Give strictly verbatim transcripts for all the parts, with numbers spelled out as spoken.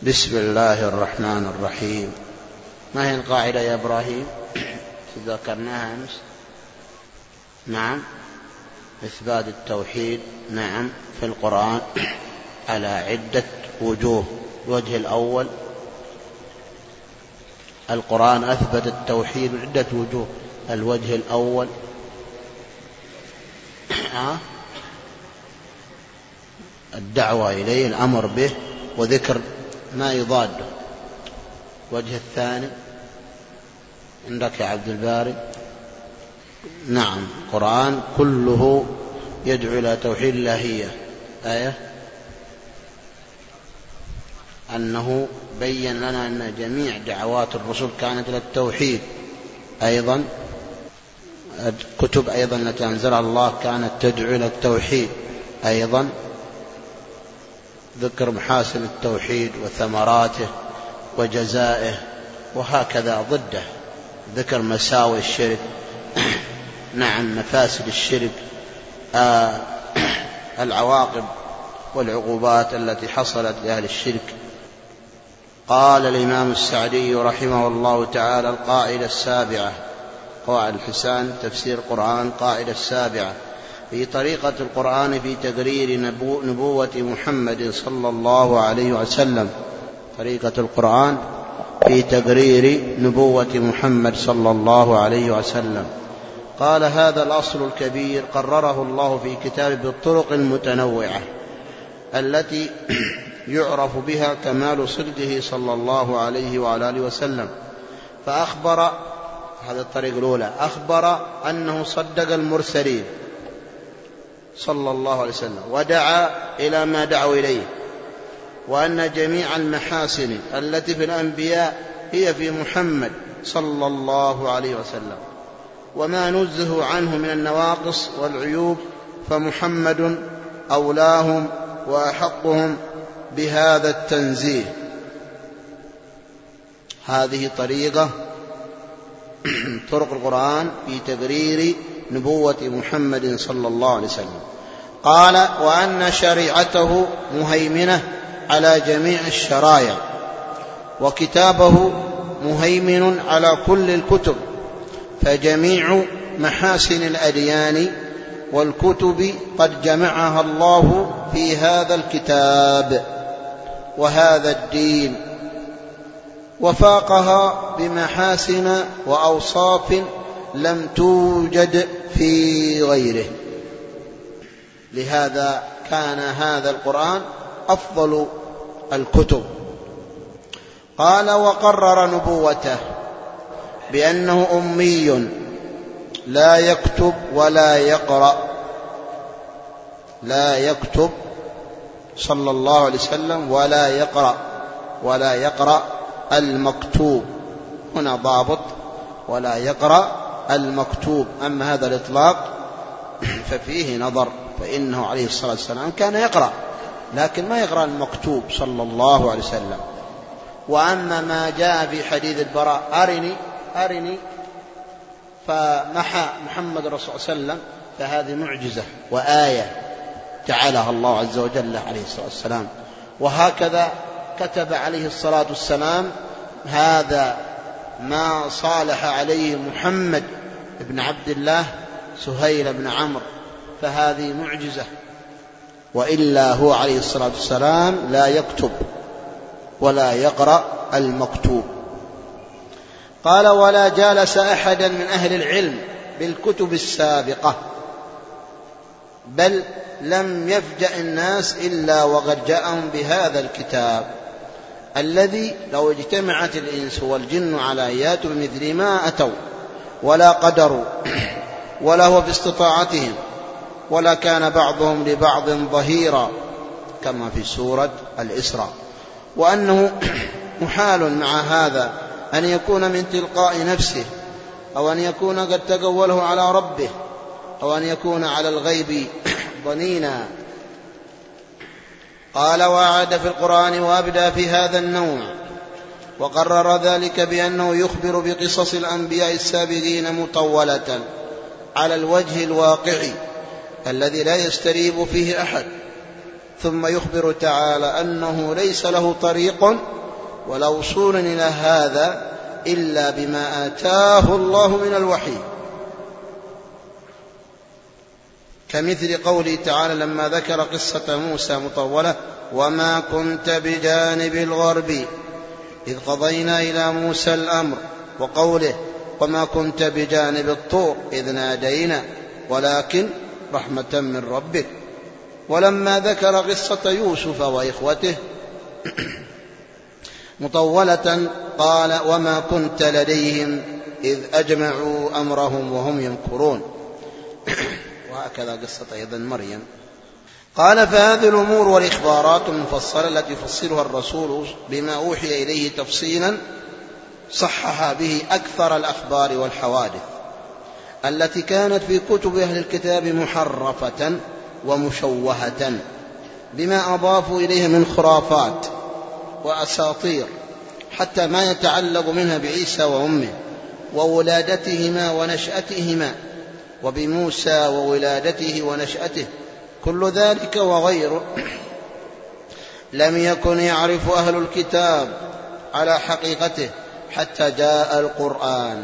بسم الله الرحمن الرحيم. ما هي القاعدة يا إبراهيم؟ ذكرناها أمس. نعم، إثبات التوحيد نعم في القرآن على عدة وجوه. الوجه الأول، القرآن أثبت التوحيد عدة وجوه. الوجه الأول الدعوة إليه، الأمر به وذكر ما يضاده. الوجه الثاني عندك يا عبد الباري؟ نعم، القرآن كله يدعو إلى توحيد الإلهية. آية أنه بين لنا أن جميع دعوات الرسل كانت إلى التوحيد. أيضا الكتب أيضا التي أنزلها الله كانت تدعو إلى التوحيد. أيضا ذكر محاسن التوحيد وثمراته وجزائه، وهكذا ضده ذكر مساوئ الشرك نعم مفاسد الشرك، آه العواقب والعقوبات التي حصلت لأهل الشرك. قال الإمام السعدي رحمه الله تعالى: القاعدة السابعة، قواعد الحسان تفسير القرآن، قاعدة السابعة: في طريقة القرآن في تقرير نبو نبوة محمد صلى الله عليه وسلم. طريقة القرآن في تقرير نبوة محمد صلى الله عليه وسلم. قال: هذا الأصل الكبير قرره الله في كتابه بالطرق المتنوعة التي يعرف بها كمال صدقه صلى الله عليه وعلى آله وسلم. فأخبر، هذه الطريقة الأولى، أخبر أنه صدق المرسلين صلى الله عليه وسلم ودعا إلى ما دعوا إليه، وأن جميع المحاسن التي في الأنبياء هي في محمد صلى الله عليه وسلم، وما نزه عنه من النواقص والعيوب فمحمد أولاهم وأحقهم بهذا التنزيه. هذه طريقة طرق القرآن في تقرير نبوة محمد صلى الله عليه وسلم. قال: وأن شريعته مهيمنة على جميع الشرائع، وكتابه مهيمن على كل الكتب، فجميع محاسن الأديان والكتب قد جمعها الله في هذا الكتاب وهذا الدين، وفاقها بمحاسن وأوصاف لم توجد في غيره. لهذا كان هذا القرآن أفضل الكتب. قال: وقرر نبوته بأنه أمي لا يكتب ولا يقرأ، لا يكتب صلى الله عليه وسلم ولا يقرأ، ولا يقرأ المكتوب، هنا ضابط، ولا يقرأ المكتوب. أما هذا الإطلاق ففيه نظر، فإنه عليه الصلاة والسلام كان يقرأ لكن ما يقرأ المكتوب صلى الله عليه وسلم. وأما ما جاء في حديث البراء: أرني أرني فمحى محمد رسول الله صلى الله عليه وسلم، فهذه معجزة وآية جعلها الله عز وجل عليه الصلاة والسلام. وهكذا كتب عليه الصلاة والسلام هذا ما صالح عليه محمد بن عبد الله سهيل بن عمرو، فهذه معجزة، وإلا هو عليه الصلاة والسلام لا يكتب ولا يقرأ المكتوب. قال: ولا جالس أحدا من أهل العلم بالكتب السابقة، بل لم يفجأ الناس إلا وقد جاءهم بهذا الكتاب الذي لو اجتمعت الإنس والجن على أن يأتوا بمثل ما أتوا ولا قدروا ولا هو باستطاعتهم، ولا كان بعضهم لبعض ظهيرا، كما في سورة الإسراء. وأنه محال مع هذا أن يكون من تلقاء نفسه، أو أن يكون قد تقوله على ربه، أو أن يكون على الغيب ظنينا. قال: وأعاد في القرآن وأبدى في هذا النوع، وقرر ذلك بأنه يخبر بقصص الأنبياء السابقين مطولة على الوجه الواقعي الذي لا يستريب فيه أحد، ثم يخبر تعالى أنه ليس له طريق ولا وصول إلى هذا إلا بما آتاه الله من الوحي، كمثل قوله تعالى لما ذكر قصة موسى مطولة: وما كنت بجانب الغرب إذ قضينا إلى موسى الأمر، وقوله: وما كنت بجانب الطور إذ نادينا ولكن رحمة من ربك. ولما ذكر قصة يوسف وإخوته مطولة قال: وما كنت لديهم إذ أجمعوا أمرهم وهم يمكرون. وهكذا قصة أيضا مريم. قال: فهذه الأمور والإخبارات المفصلة التي يفصلها الرسول بما أوحي إليه تفصيلا صحح به أكثر الأخبار والحوادث التي كانت في كتب أهل الكتاب محرفة ومشوهة بما أضافوا إليها من خرافات وأساطير، حتى ما يتعلق منها بعيسى وأمه وولادتهما ونشأتهما، وبموسى وولادته ونشأته، كل ذلك وغيره لم يكن يعرف أهل الكتاب على حقيقته حتى جاء القرآن،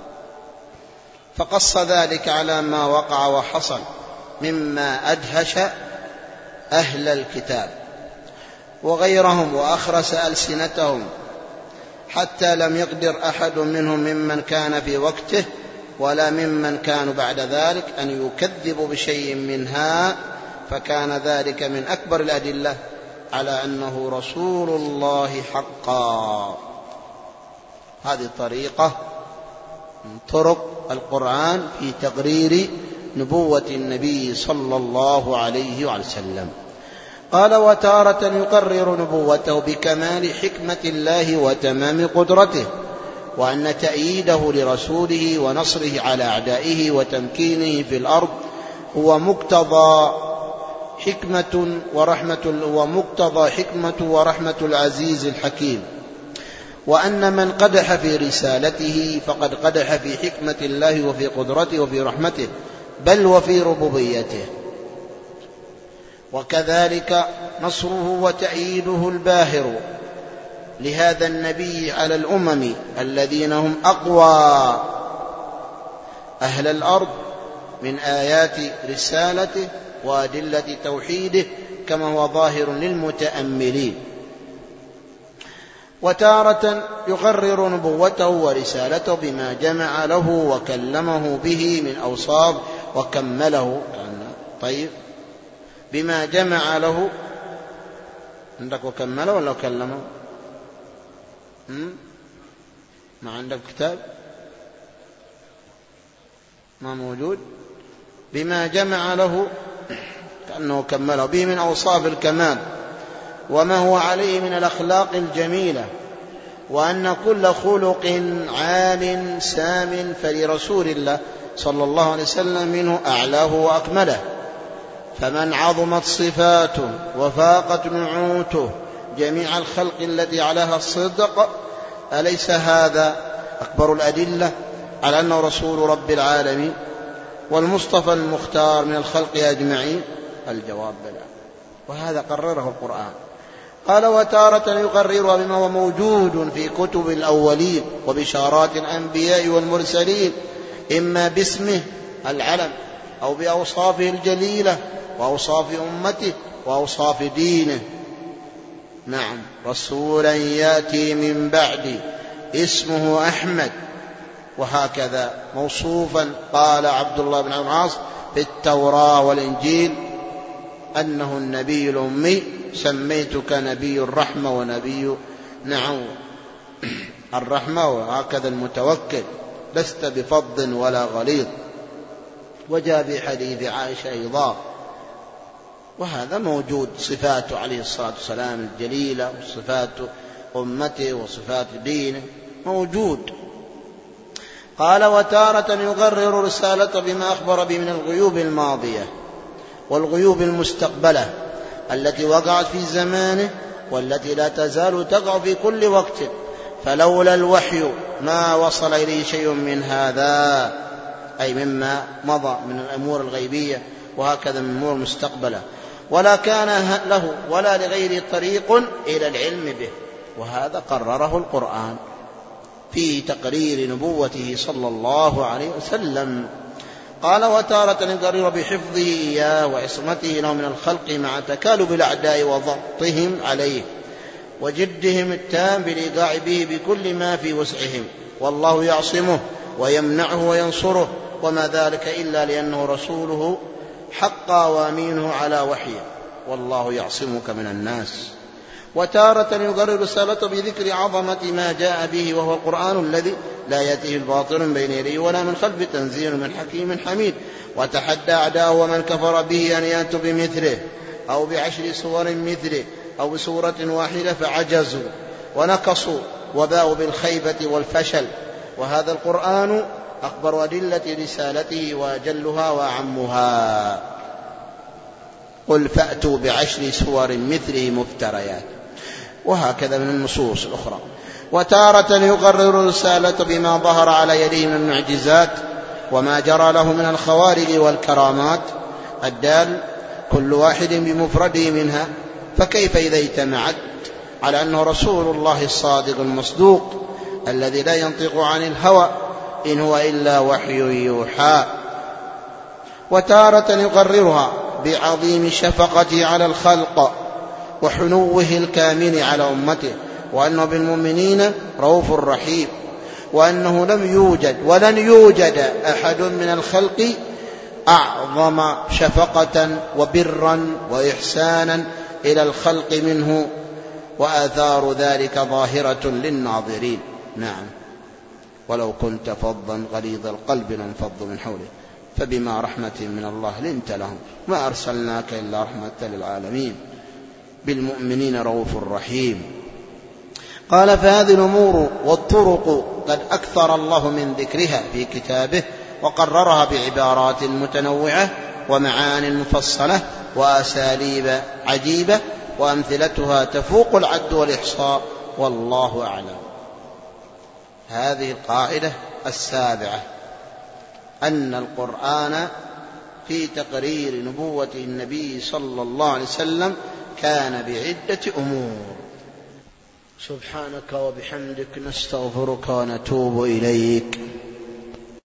فقص ذلك على ما وقع وحصل مما أدهش أهل الكتاب وغيرهم وأخرس ألسنتهم، حتى لم يقدر أحد منهم ممن كان في وقته ولا ممن كانوا بعد ذلك أن يكذبوا بشيء منها، فكان ذلك من أكبر الأدلة على أنه رسول الله حقا. هذه طريقة من طرق القرآن في تقرير نبوة النبي صلى الله عليه وسلم. قال: وتارة يقرر نبوته بكمال حكمة الله وتمام قدرته، وأن تأييده لرسوله ونصره على أعدائه وتمكينه في الأرض هو مقتضى حكمة ورحمة ومقتضى حكمة ورحمة العزيز الحكيم، وأن من قدح في رسالته فقد قدح في حكمة الله وفي قدرته وفي رحمته بل وفي ربوبيته. وكذلك نصره وتأييده الباهر لهذا النبي على الأمم الذين هم أقوى أهل الأرض من آيات رسالته وأدلة توحيده، كما هو ظاهر للمتأملين. وتارة يقرر نبوته ورسالته بما جمع له وكلمه به من أوصاف وكمله. طيب، بما جمع له عندك وكمله ولا وكلمه؟ ما عندك كتاب؟ ما موجود. بما جمع له كأنه كمله به من أوصاف الكمال وما هو عليه من الأخلاق الجميلة، وأن كل خلق عال سام فلرسول الله صلى الله عليه وسلم منه أعلاه وأكمله، فمن عظمت صفاته وفاقت نعوته جميع الخلق التي عليها الصدق، أليس هذا أكبر الأدلة على أنه رسول رب العالمين والمصطفى المختار من الخلق أجمعين؟ الجواب بلى، وهذا قرره القرآن. قال: وتارة يقررها بما هو موجود في كتب الأولين وبشارات الأنبياء والمرسلين، إما باسمه العلم أو بأوصافه الجليلة وأوصاف أمته وأوصاف دينه. نعم، رسولا يأتي من بعد اسمه أحمد، وهكذا موصوفا قال عبد الله بن عاص في التوراة والإنجيل أنه النبي الأمي، سميتك نبي الرحمة ونبي نعم الرحمة، وهكذا المتوكل لست بفظ ولا غليظ. وجاء في حديث عائشة أيضا، وهذا موجود، صفاته عليه الصلاة والسلام الجليلة وصفات أمته وصفات دينه موجود. قال: وتارة يقرر رسالته بما أخبر به من الغيوب الماضية والغيوب المستقبلة التي وقعت في زمانه والتي لا تزال تقع في كل وقت، فلولا الوحي ما وصل إليه شيء من هذا، أي مما مضى من الأمور الغيبية وهكذا من الأمور المستقبلة، ولا كان له ولا لغيره طريق إلى العلم به. وهذا قرره القرآن في تقرير نبوته صلى الله عليه وسلم. قال: وتارة يقرر بحفظه إياه وعصمته له من الخلق مع تكالب الأعداء وضغطهم عليه وجدهم التام بالإيقاع به بكل ما في وسعهم، والله يعصمه ويمنعه وينصره، وما ذلك إلا لأنه رسوله حقا وأمينه على وحيه، والله يعصمك من الناس. وتارة يقرر رسالته بذكر عظمة ما جاء به، وهو القرآن الذي لا يأتيه الباطل من بين يديه ولا من خلفه، تنزيل من حكيم حميد. وتحدى أعداءه ومن كفر به أن يأتوا بمثله أو بعشر سور مثله أو بسورة واحدة، فعجزوا ونقصوا وباءوا بالخيبة والفشل. وهذا القرآن أكبر أدلة رسالته وأجلها وأعمها. قل فأتوا بعشر سور مثله مفتريات، وهكذا من النصوص الأخرى. وتارة يقرر رسالة بما ظهر على يديه من المعجزات وما جرى له من الخوارج والكرامات الدال كل واحد بمفرده منها، فكيف إذا اجتمعت على أنه رسول الله الصادق المصدوق الذي لا ينطق عن الهوى إن هو إلا وحي يوحى. وتارة يقررها بعظيم شفقته على الخلق وحنوه الكامل على أمته، وأنه بالمؤمنين رؤوف رحيم، وأنه لم يوجد ولن يوجد أحد من الخلق أعظم شفقة وبرا وإحسانا إلى الخلق منه، وآثار ذلك ظاهرة للناظرين. نعم: ولو كنت فظا غليظ القلب لانفضوا من حولك فبما رحمة من الله لنت لهم ما أرسلناك إلا رحمة للعالمين بالمؤمنين رؤوف رحيم. قال: فهذه الأمور والطرق قد أكثر الله من ذكرها في كتابه وقررها بعبارات متنوعة ومعان مفصلة وأساليب عجيبة، وأمثلتها تفوق العد والإحصاء، والله أعلم. هذه القاعدة السابعة، أن القرآن في تقرير نبوة النبي صلى الله عليه وسلم كان بعدة أمور. سبحانك وبحمدك نستغفرك ونتوب إليك.